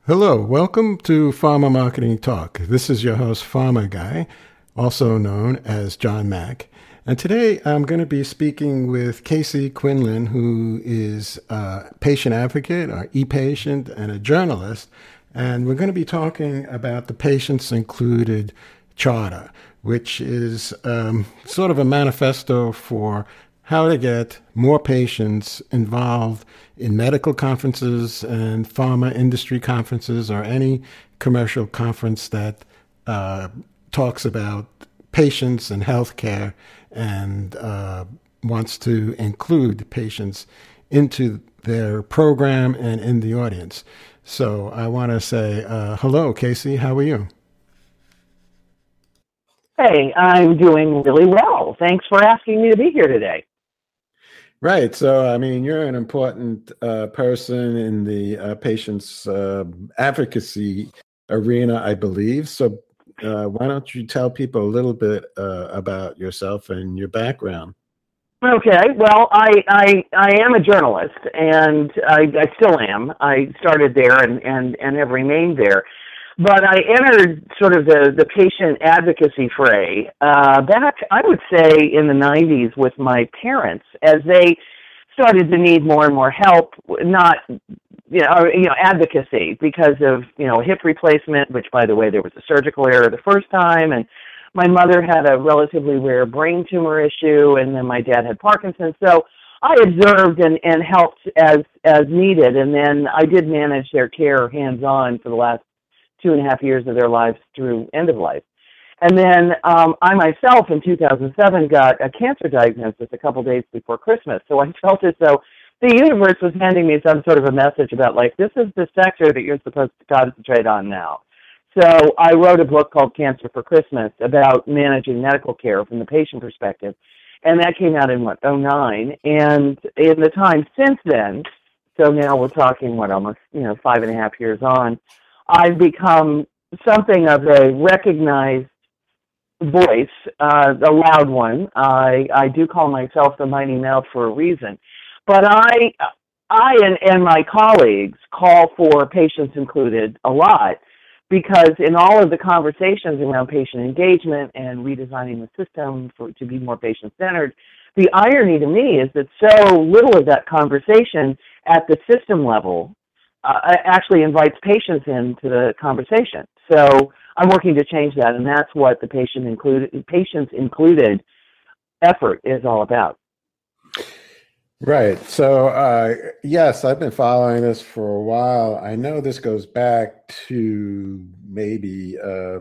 Hello, welcome to Pharma Marketing Talk. This is your host, Pharma Guy, also known as John Mack. And today I'm going to be speaking with Casey Quinlan, who is a patient advocate, or e-patient, and a journalist. And we're going to be talking about the Patients Included Charter, which is sort of a manifesto for how to get more patients involved in medical conferences and pharma industry conferences or any commercial conference that talks about patients and healthcare and wants to include patients into their program and in the audience. So I want to say hello, Casey. How are you? Hey, I'm doing really well. Thanks for asking me to be here today. Right. So, I mean, you're an important person in the patient's advocacy arena, I believe. So why don't you tell people a little bit about yourself and your background? Okay. Well, I am a journalist, and I still am. I started there and have remained there. But I entered sort of the patient advocacy fray back, I would say, in the 90s with my parents as they started to need more and more help, not, advocacy because of, hip replacement, which, by the way, there was a surgical error the first time. And my mother had a relatively rare brain tumor issue, and then my dad had Parkinson's. So I observed and helped as needed. And then I did manage their care hands-on for the last 2.5 years of their lives through end of life. And then I myself in 2007 got a cancer diagnosis a couple days before Christmas. So I felt as though the universe was handing me some sort of a message about, like, this is the sector that you're supposed to concentrate on now. So I wrote a book called Cancer for Christmas about managing medical care from the patient perspective. And that came out in, '09. And in the time since then, so now we're talking, almost, 5.5 years on, I've become something of a recognized voice, a loud one. I do call myself the mighty mouth for a reason. But I and my colleagues call for Patients Included a lot because in all of the conversations around patient engagement and redesigning the system to be more patient-centered, the irony to me is that so little of that conversation at the system level actually invites patients into the conversation. So I'm working to change that, and that's what the Patients Included effort is all about. Right. So, yes, I've been following this for a while. I know this goes back to maybe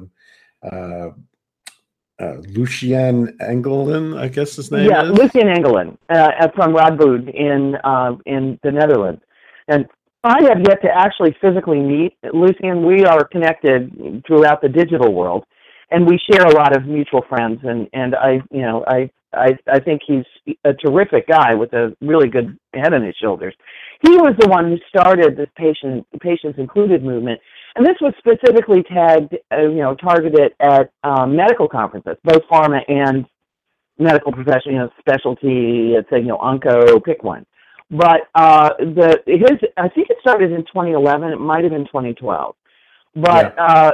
Lucien Engelin, I guess his name is. Yeah, Lucien Engelin from Radboud in the Netherlands. And I have yet to actually physically meet Lucien. We are connected throughout the digital world, and we share a lot of mutual friends. And I think he's a terrific guy with a really good head on his shoulders. He was the one who started this Patients Included movement, and this was specifically targeted at medical conferences, both pharma and medical profession, specialty, onco, pick one. But I think it started in 2011. It might have been 2012. But yeah.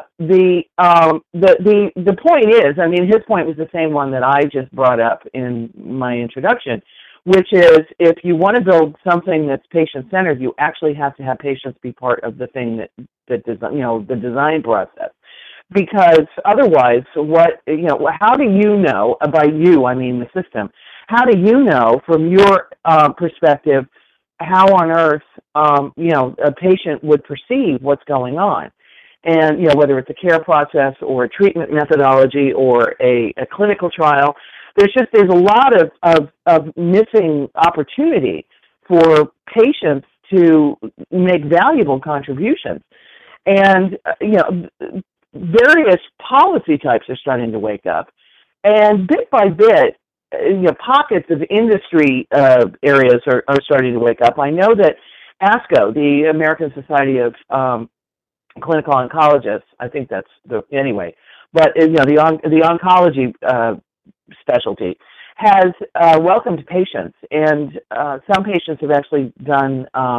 The point is, I mean, his point was the same one that I just brought up in my introduction, which is if you want to build something that's patient-centered, you actually have to have patients be part of the thing that the design process. Because otherwise, how do you know, by you, I mean the system, how do you know from your perspective how on earth, a patient would perceive what's going on? And, whether it's a care process or a treatment methodology or a clinical trial, there's a lot of missing opportunity for patients to make valuable contributions. And, various policy types are starting to wake up. And bit by bit, pockets of industry areas are starting to wake up. I know that ASCO, the American Society of Clinical Oncologists, I think that's anyway, but the oncology specialty has welcomed patients, and some patients have actually done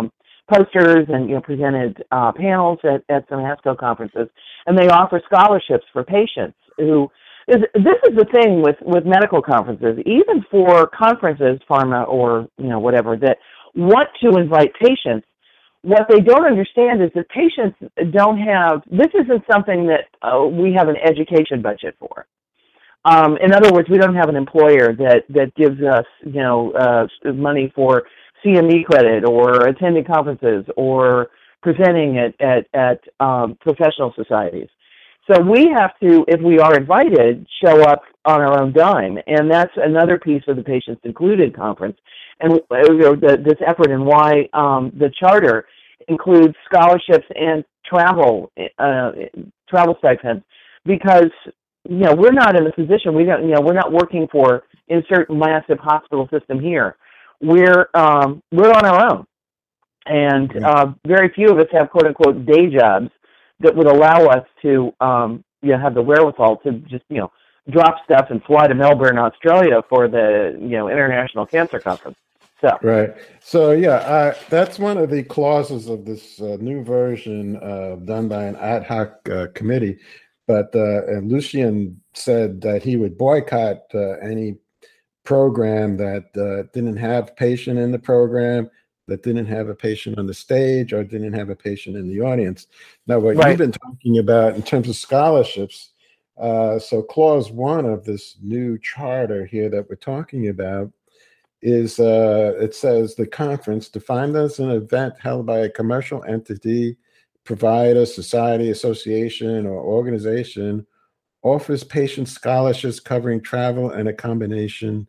posters and presented panels at some HASCO conferences, and they offer scholarships for patients who. This is the thing with medical conferences, even for conferences, pharma or whatever, that want to invite patients. What they don't understand is that patients don't have. This isn't something that we have an education budget for. In other words, we don't have an employer that gives us money for CME credit or attending conferences or presenting at professional societies. So we have to, if we are invited, show up on our own dime, and that's another piece of the Patients Included conference, and this effort, and why the charter includes scholarships and travel stipends, because we're not in a position, we're not working for insert massive hospital system here. We're on our own, and very few of us have quote unquote day jobs that would allow us to have the wherewithal to just drop stuff and fly to Melbourne, Australia for the International Cancer Conference. So right. So that's one of the clauses of this new version done by an ad hoc committee. But Lucian said that he would boycott any program that didn't have a patient in the program, that didn't have a patient on the stage, or didn't have a patient in the audience. Now, what you've been talking about in terms of scholarships, so clause 1 of this new charter here that we're talking about is, it says the conference, defined as an event held by a commercial entity, provider, society, association, or organization, offers patient scholarships covering travel and accommodation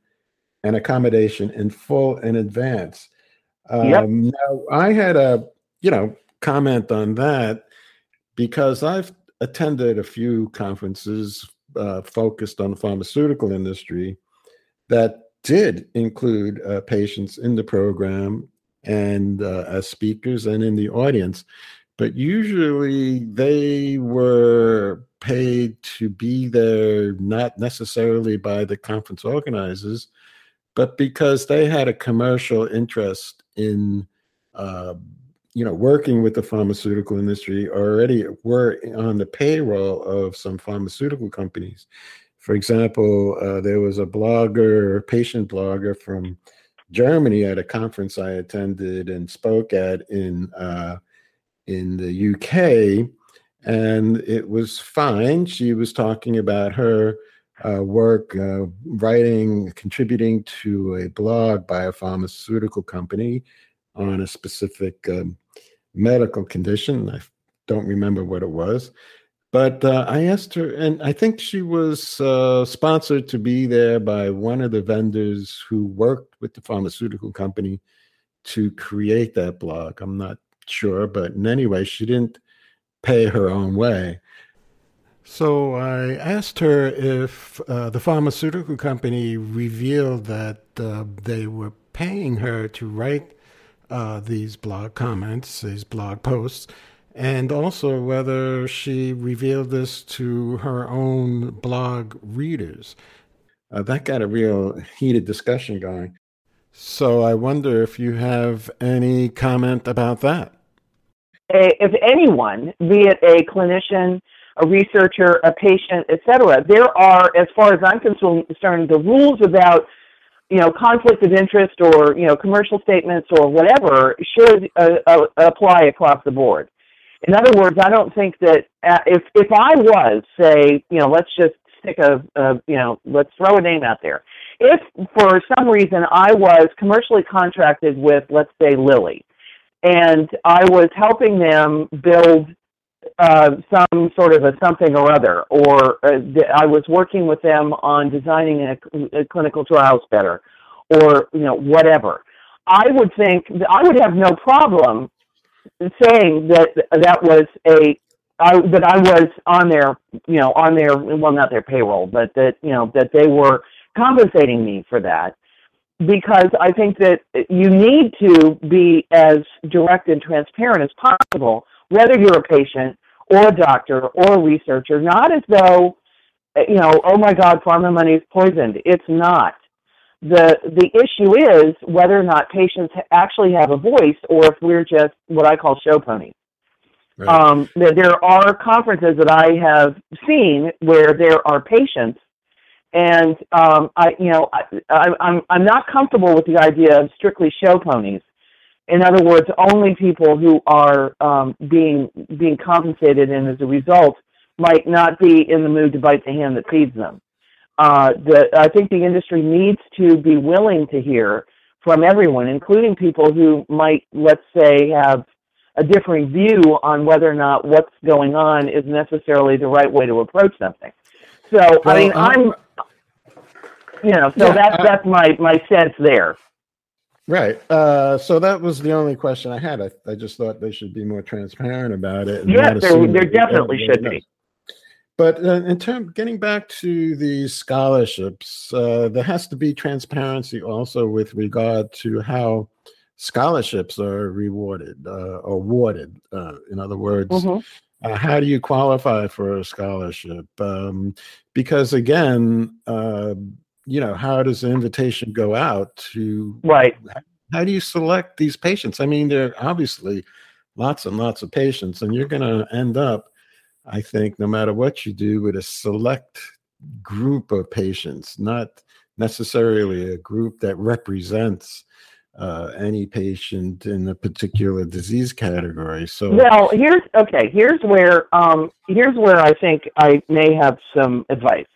in full in advance. Now, I had a comment on that because I've attended a few conferences focused on the pharmaceutical industry that did include patients in the program and as speakers and in the audience, but usually they were paid to be there not necessarily by the conference organizers, but because they had a commercial interest in, working with the pharmaceutical industry, already were on the payroll of some pharmaceutical companies. For example, there was a patient blogger from Germany at a conference I attended and spoke at in the UK, and it was fine. She was talking about her work writing, contributing to a blog by a pharmaceutical company on a specific medical condition. I don't remember what it was, but I asked her, and I think she was sponsored to be there by one of the vendors who worked with the pharmaceutical company to create that blog. I'm not sure, but in any way, she didn't pay her own way. So I asked her if the pharmaceutical company revealed that they were paying her to write these blog comments, these blog posts, and also whether she revealed this to her own blog readers. That got a real heated discussion going. So I wonder if you have any comment about that. If anyone, be it a clinician, a researcher, a patient, etc., there are, as far as I'm concerned, the rules about conflict of interest or commercial statements or whatever should apply across the board. In other words, I don't think that if I was, say, let's just stick let's throw a name out there. If for some reason I was commercially contracted with, let's say, Lilly, and I was helping them build some sort of a something or other, or I was working with them on designing a clinical trials better, or whatever, I would have no problem saying that was that I was on their well, not their payroll, but that they were compensating me for that. Because I think that you need to be as direct and transparent as possible, whether you're a patient or a doctor or a researcher, not as though, oh my God, pharma money is poisoned. It's not. The issue is whether or not patients actually have a voice, or if we're just what I call show ponies. Right. There are conferences that I have seen where there are patients, and I'm not comfortable with the idea of strictly show ponies. In other words, only people who are being compensated, and as a result, might not be in the mood to bite the hand that feeds them. I think the industry needs to be willing to hear from everyone, including people who might, let's say, have a differing view on whether or not what's going on is necessarily the right way to approach something. So, Well, I mean, that's my sense there. Right. So that was the only question I had. I just thought they should be more transparent about it. And yes, there definitely should be. But in terms, getting back to the scholarships, there has to be transparency also with regard to how scholarships are awarded. In other words, how do you qualify for a scholarship? Because again, how does the invitation go out to? Right. How do you select these patients? I mean, there are obviously lots and lots of patients, and you're going to end up, I think, no matter what you do, with a select group of patients, not necessarily a group that represents any patient in a particular disease category. So, well, here's where I think I may have some advice.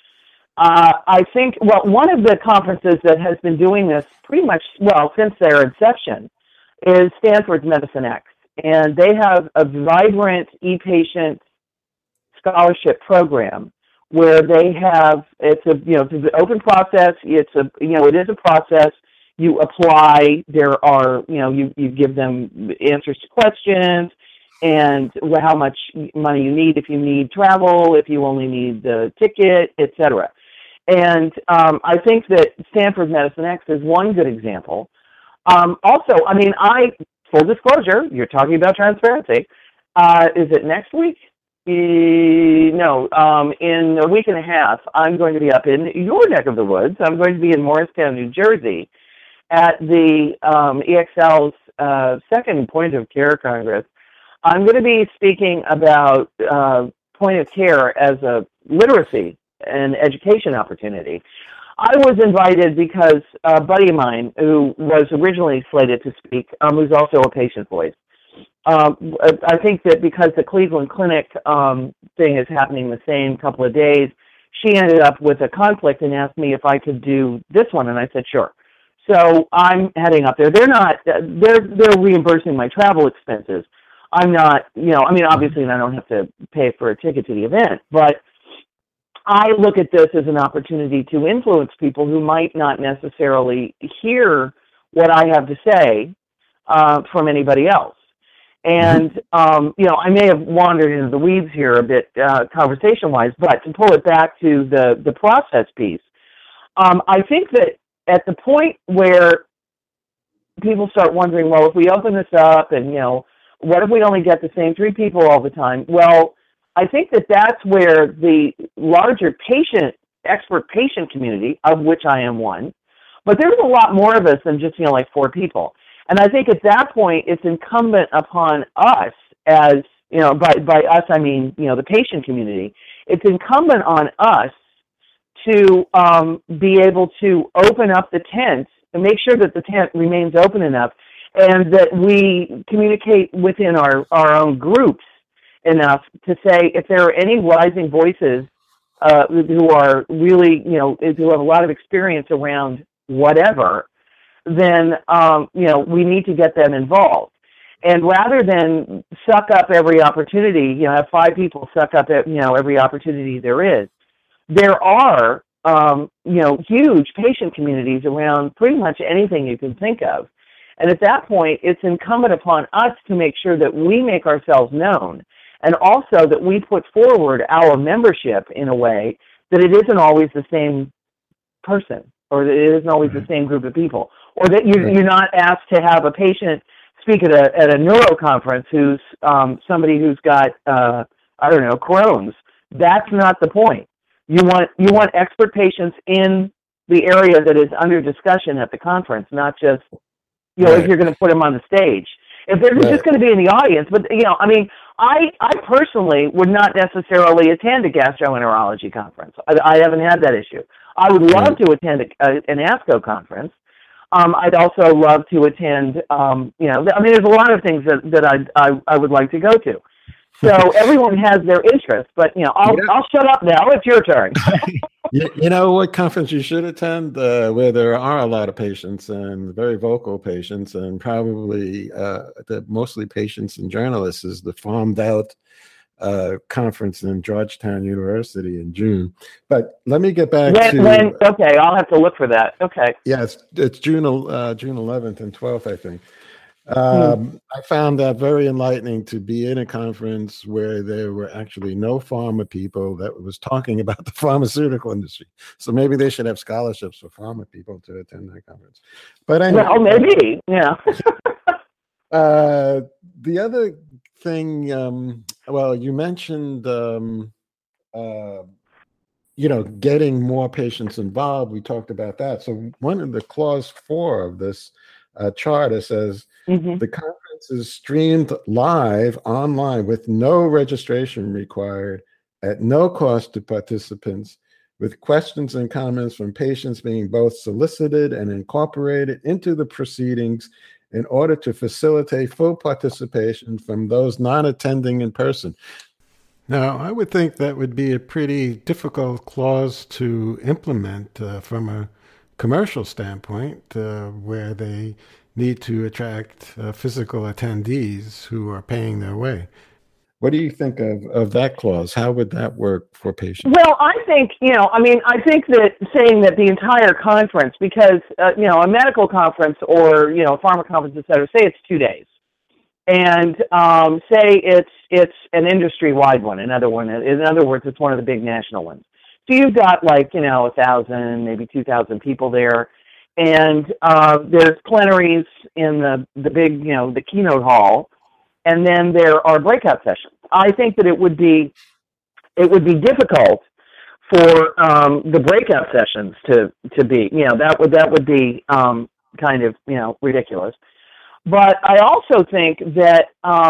I think, one of the conferences that has been doing this pretty much, since their inception is Stanford's Medicine X. And they have a vibrant e-patient scholarship program where they have, it's an open process. It is a process. You apply, there are, you give them answers to questions and how much money you need, if you need travel, if you only need the ticket, etc. And I think that Stanford Medicine X is one good example. Also, I mean, full disclosure, you're talking about transparency. Is it next week? No, in a week and a half, I'm going to be up in your neck of the woods. I'm going to be in Morristown, New Jersey, at the EXL's second Point of Care Congress. I'm going to be speaking about point of care as a literacy and education opportunity. I was invited because a buddy of mine who was originally slated to speak, who's also a patient voice. I think that because the Cleveland Clinic thing is happening the same couple of days, she ended up with a conflict and asked me if I could do this one, and I said sure. So I'm heading up there. They're reimbursing my travel expenses. I'm not, obviously I don't have to pay for a ticket to the event, but I look at this as an opportunity to influence people who might not necessarily hear what I have to say from anybody else. And, I may have wandered into the weeds here a bit conversation-wise, but to pull it back to the process piece, I think that at the point where people start wondering, well, if we open this up and, what if we only get the same 3 people all the time? Well, I think that that's where the larger expert patient community, of which I am one, but there's a lot more of us than just, 4 people. And I think at that point, it's incumbent upon us as, by us, I mean, the patient community, it's incumbent on us to be able to open up the tent and make sure that the tent remains open enough and that we communicate within our own groups enough to say if there are any rising voices who are really, who have a lot of experience around whatever, then, we need to get them involved. And rather than suck up every opportunity, have 5 people suck up, every opportunity there is, there are, huge patient communities around pretty much anything you can think of. And at that point, it's incumbent upon us to make sure that we make ourselves known and also that we put forward our membership in a way that it isn't always the same person or that it isn't always the same group of people, or that you're not asked to have a patient speak at a neuro conference who's somebody who's got, Crohn's. That's not the point. You want expert patients in the area that is under discussion at the conference, not just, if you're going to put them on the stage. If they're just going to be in the audience, but, I mean, I personally would not necessarily attend a gastroenterology conference. I haven't had that issue. I would love to attend an ASCO conference. I'd also love to attend, I mean, there's a lot of things that I would like to go to. So everyone has their interest, but, I'll shut up now. It's your turn. You know what conference you should attend? Where there are a lot of patients and very vocal patients, and probably mostly patients and journalists, is the Farmed Out conference in Georgetown University in June. But let me get back to... Okay, I'll have to look for that. Okay. Yeah, it's June 11th and 12th, I think. I found that very enlightening, to be in a conference where there were actually no pharma people that was talking about the pharmaceutical industry. So maybe they should have scholarships for pharma people to attend that conference. But anyway, well, maybe, yeah. The other thing, you mentioned, getting more patients involved. We talked about that. So one of the clause 4 of this charter says, the conference is streamed live online with no registration required, at no cost to participants, with questions and comments from patients being both solicited and incorporated into the proceedings in order to facilitate full participation from those not attending in person. Now, I would think that would be a pretty difficult clause to implement from a commercial standpoint, where they need to attract physical attendees who are paying their way. What do you think of that clause? How would that work for patients? Well, I think, I think that saying that the entire conference, because, a medical conference or, a pharma conference, et cetera, say it's 2 days. And say it's an industry-wide one. In other words, it's one of the big national ones. So you've got 1,000, maybe 2,000 people there. And there's plenaries in the big, the keynote hall, and then there are breakout sessions. I think that it would be difficult for the breakout sessions to be, that would be kind of, ridiculous. But I also think that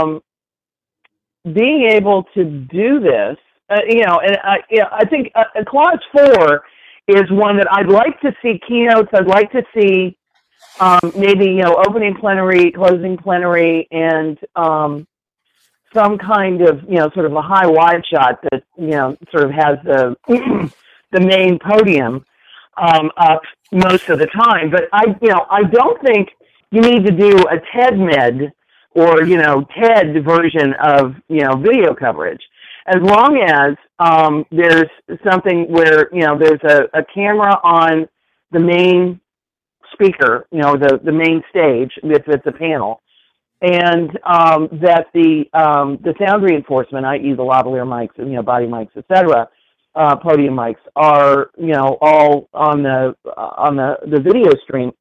being able to do this, I think clause 4 is one that I'd like to see keynotes. I'd like to see maybe, opening plenary, closing plenary, and some kind of, sort of a high wide shot that, sort of has the the main podium up most of the time. But I don't think you need to do a TED Med or, TED version of, video coverage. As long as there's something where, there's a camera on the main speaker, the main stage, if it's a panel, and that the sound reinforcement, i.e. the lavalier mics, body mics, etc., podium mics, are, all on the video stream.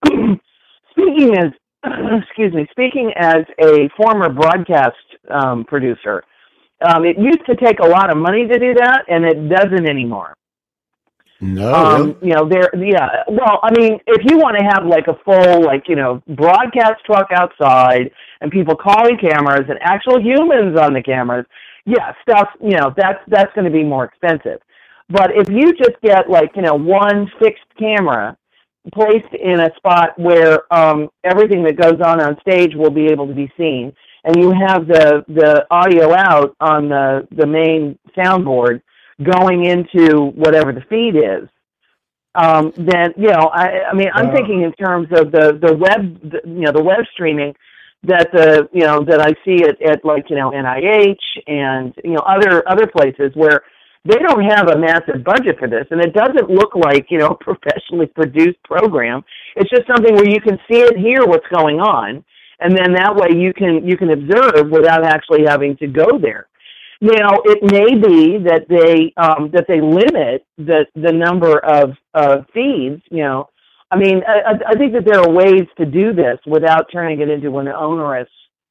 Speaking as a former broadcast producer, it used to take a lot of money to do that, and it doesn't anymore. No. Well, I mean, if you want to have a full, broadcast truck outside and people calling cameras and actual humans on the cameras, that's going to be more expensive. But if you just get one fixed camera placed in a spot where everything that goes on stage will be able to be seen, and you have the audio out on the main soundboard going into whatever the feed is, then I'm thinking in terms of the web, the web streaming that that I see at NIH and other places where they don't have a massive budget for this, and it doesn't look like a professionally produced program. It's just something where you can see it, hear what's going on, and then that way you can observe without actually having to go there. Now, it may be that they limit the number of feeds. I think that there are ways to do this without turning it into an onerous.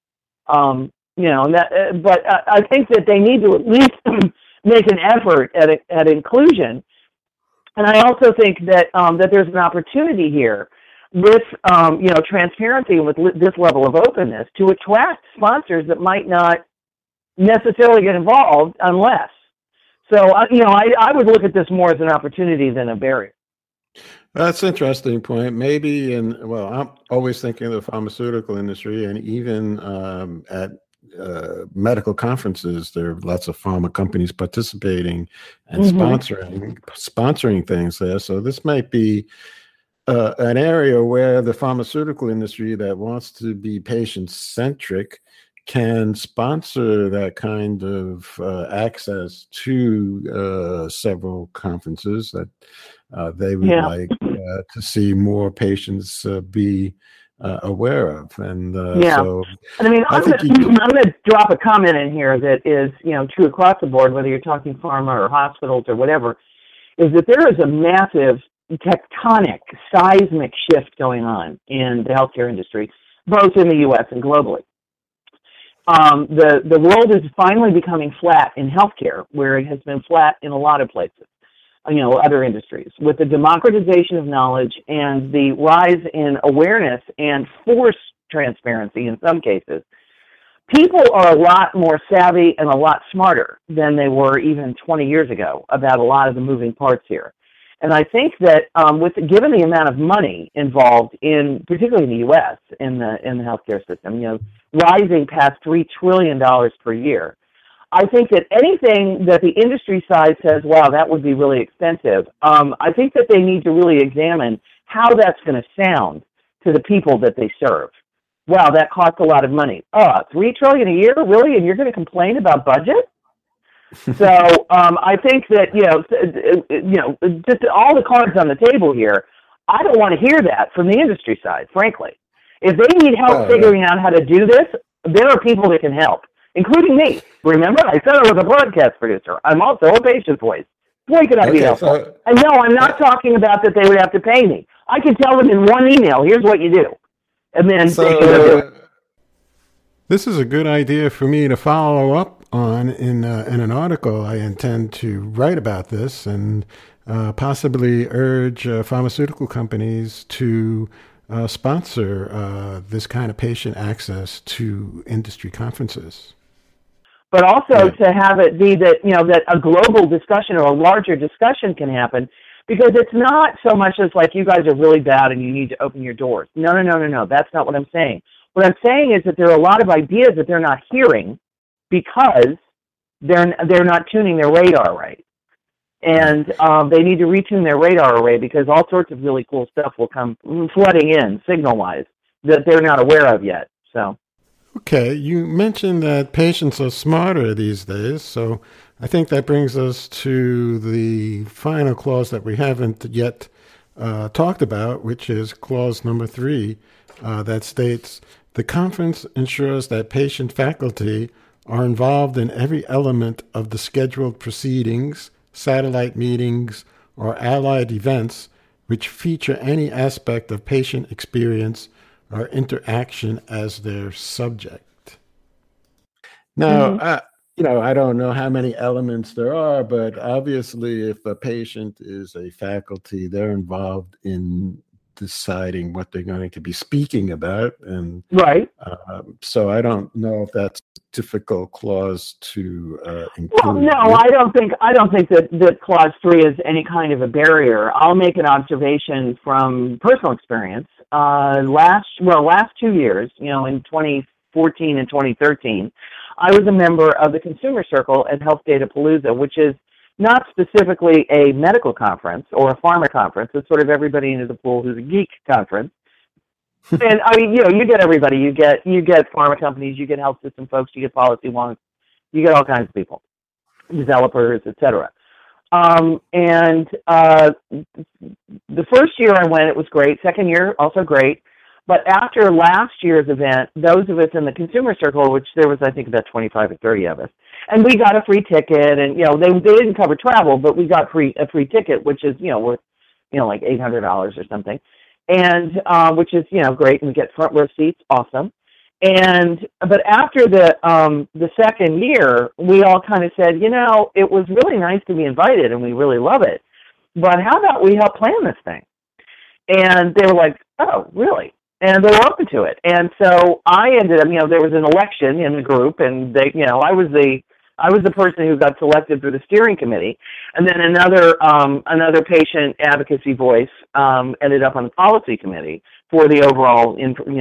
But I think that they need to at least make an effort at inclusion. And I also think that that there's an opportunity here with transparency and with this level of openness to attract sponsors that might not necessarily get involved unless. So I would look at this more as an opportunity than a barrier. That's an interesting point. Maybe I'm always thinking of the pharmaceutical industry, and even at medical conferences, there are lots of pharma companies participating and sponsoring things there. So this might be an area where the pharmaceutical industry that wants to be patient-centric can sponsor that kind of access to several conferences that they would like to see more patients be aware of. And so, and I mean, I'm going to drop a comment in here that is, true across the board, whether you're talking pharma or hospitals or whatever, is that there is a massive tectonic, seismic shift going on in the healthcare industry, both in the U.S. and globally. The world is finally becoming flat in healthcare, where it has been flat in a lot of places, other industries. With the democratization of knowledge and the rise in awareness and forced transparency in some cases, people are a lot more savvy and a lot smarter than they were even 20 years ago about a lot of the moving parts here. And I think that given the amount of money involved in, particularly in the U.S., in the healthcare system, rising past $3 trillion per year, I think that anything that the industry side says, wow, that would be really expensive, I think that they need to really examine how that's going to sound to the people that they serve. Wow, that costs a lot of money. $3 trillion a year, really? And you're going to complain about budget? So I think that, just all the cards on the table here, I don't want to hear that from the industry side, frankly. If they need help figuring out how to do this, there are people that can help, including me. Remember, I said I was a broadcast producer. I'm also a patient voice. Boy, could I be helpful. And no, I'm not talking about that they would have to pay me. I can tell them in one email, here's what you do. And then they can do it. This is a good idea for me to follow up on in an article. I intend to write about this and possibly urge pharmaceutical companies to sponsor this kind of patient access to industry conferences. But also to have it be that, that a global discussion or a larger discussion can happen, because it's not so much as like you guys are really bad and you need to open your doors. No. That's not what I'm saying. What I'm saying is that there are a lot of ideas that they're not hearing because they're not tuning their radar right. And they need to retune their radar array, because all sorts of really cool stuff will come flooding in, signal-wise, that they're not aware of yet. So, okay, you mentioned that patients are smarter these days, so I think that brings us to the final clause that we haven't yet talked about, which is clause number 3, that states, the conference ensures that patient faculty are involved in every element of the scheduled proceedings, satellite meetings, or allied events which feature any aspect of patient experience or interaction as their subject. Now, I don't know how many elements there are, but obviously if a patient is a faculty, they're involved in deciding what they're going to be speaking about. And right. So I don't know if that's a difficult clause to include. Well, no, I don't think that clause 3 is any kind of a barrier. I'll make an observation from personal experience. Last 2 years, in 2014 and 2013, I was a member of the Consumer Circle at Health Data Palooza, which is not specifically a medical conference or a pharma conference. It's sort of everybody into the pool who's a geek conference. And I mean, you get everybody. You get pharma companies, you get health system folks, you get policy wonks, you get all kinds of people, developers, etc. And the first year I went, it was great. Second year, also great. But after last year's event, those of us in the Consumer Circle, which there was, I think, about 25 or 30 of us, and we got a free ticket, and, they didn't cover travel, but we got a free ticket, which is, worth, like $800 or something, and, which is, great, and we get front row seats, awesome. But after the second year, we all kind of said, it was really nice to be invited, and we really love it. but how about we help plan this thing? And they were like, oh, really? And they were open to it. And so I ended up, there was an election in the group, and I was the person who got selected for the steering committee, and then another patient advocacy voice ended up on the policy committee for the overall,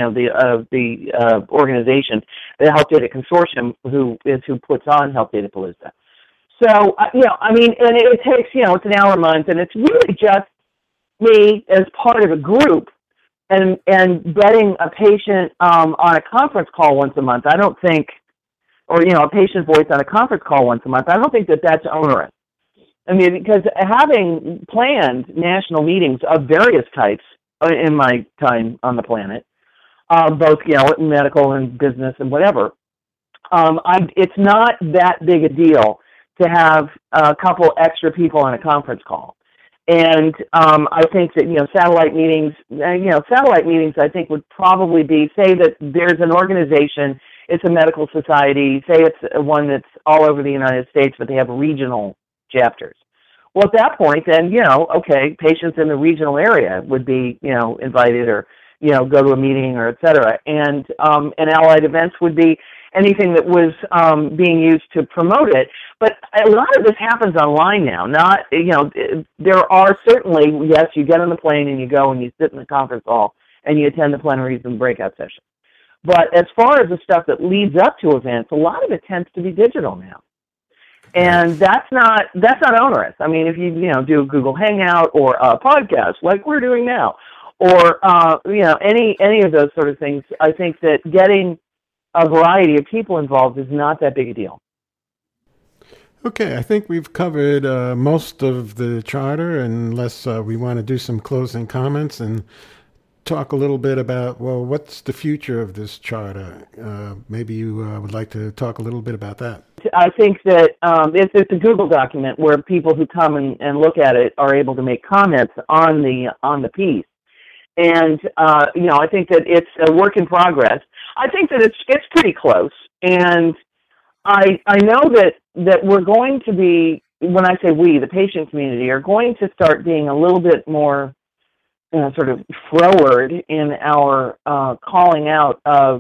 the organization, the Health Data Consortium, who puts on Health Data Palooza. So and it takes, it's an hour a month, and it's really just me as part of a group, and getting a patient on a conference call once a month. I don't think. Or, a patient voice on a conference call once a month. I don't think that that's onerous. I mean, because having planned national meetings of various types in my time on the planet, both, medical and business and whatever, it's not that big a deal to have a couple extra people on a conference call. And I think that, satellite meetings, I think would probably be, say that there's an organization, it's a medical society, say it's one that's all over the United States, but they have regional chapters. Well, at that point, then, patients in the regional area would be, invited, or, go to a meeting, or et cetera. And allied events would be anything that was being used to promote it. But a lot of this happens online now. Not, there are certainly, yes, you get on the plane and you go and you sit in the conference hall and you attend the plenaries and breakout sessions. But as far as the stuff that leads up to events, a lot of it tends to be digital now. And that's not onerous. I mean, if you do a Google Hangout or a podcast like we're doing now, or any of those sort of things, I think that getting a variety of people involved is not that big a deal. Okay, I think we've covered most of the charter, unless we want to do some closing comments and talk a little bit about, well, what's the future of this charter? Maybe you would like to talk a little bit about that. I think that it's a Google document where people who come and look at it are able to make comments on the piece. And, I think that it's a work in progress. I think that it's pretty close. And I know that we're going to be, when I say we, the patient community, are going to start being a little bit more sort of forward in our calling out of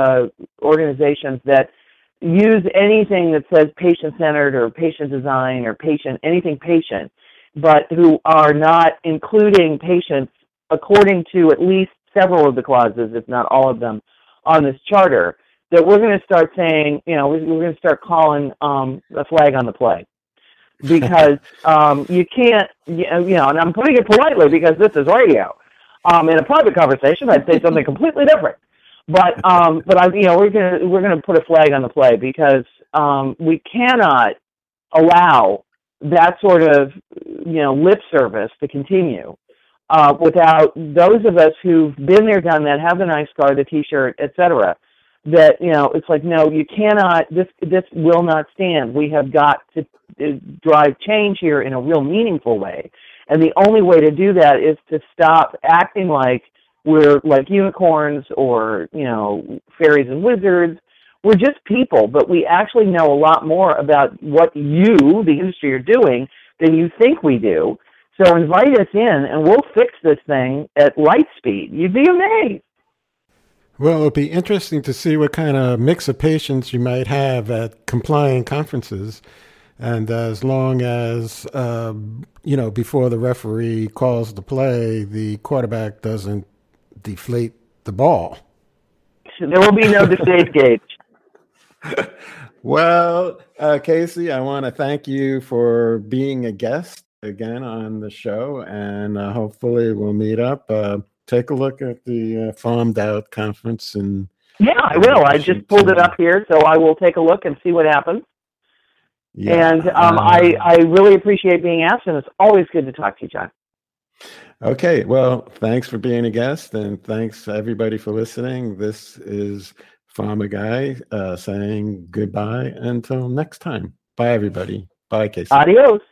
organizations that use anything that says patient-centered or patient design or anything patient, but who are not including patients according to at least several of the clauses, if not all of them, on this charter, that we're going to start saying, we're going to start calling a flag on the play. Because you can't, and I'm putting it politely because this is radio. In a private conversation, I'd say something completely different. But we're gonna put a flag on the play, because we cannot allow that sort of lip service to continue without those of us who've been there, done that, have the nice car, the T-shirt, etc. That it's like, no, you cannot. This will not stand. We have got to drive change here in a real meaningful way, and the only way to do that is to stop acting like we're like unicorns or fairies and wizards. We're just people, but we actually know a lot more about what you, the industry, are doing than you think we do. So invite us in, and we'll fix this thing at light speed. You'd be amazed. Well, it'll be interesting to see what kind of mix of patients you might have at compliant conferences. And as long as, before the referee calls the play, the quarterback doesn't deflate the ball. There will be no deflate gauge. Well, Casey, I want to thank you for being a guest again on the show, and hopefully we'll meet up. Take a look at the Farmed Out conference. Yeah, I will. I just pulled it up here, so I will take a look and see what happens. Yeah, and I really appreciate being asked, and it's always good to talk to you, John. Okay, well, thanks for being a guest, and thanks everybody for listening. This is Pharma Guy saying goodbye until next time. Bye, everybody. Bye, Casey. Adios.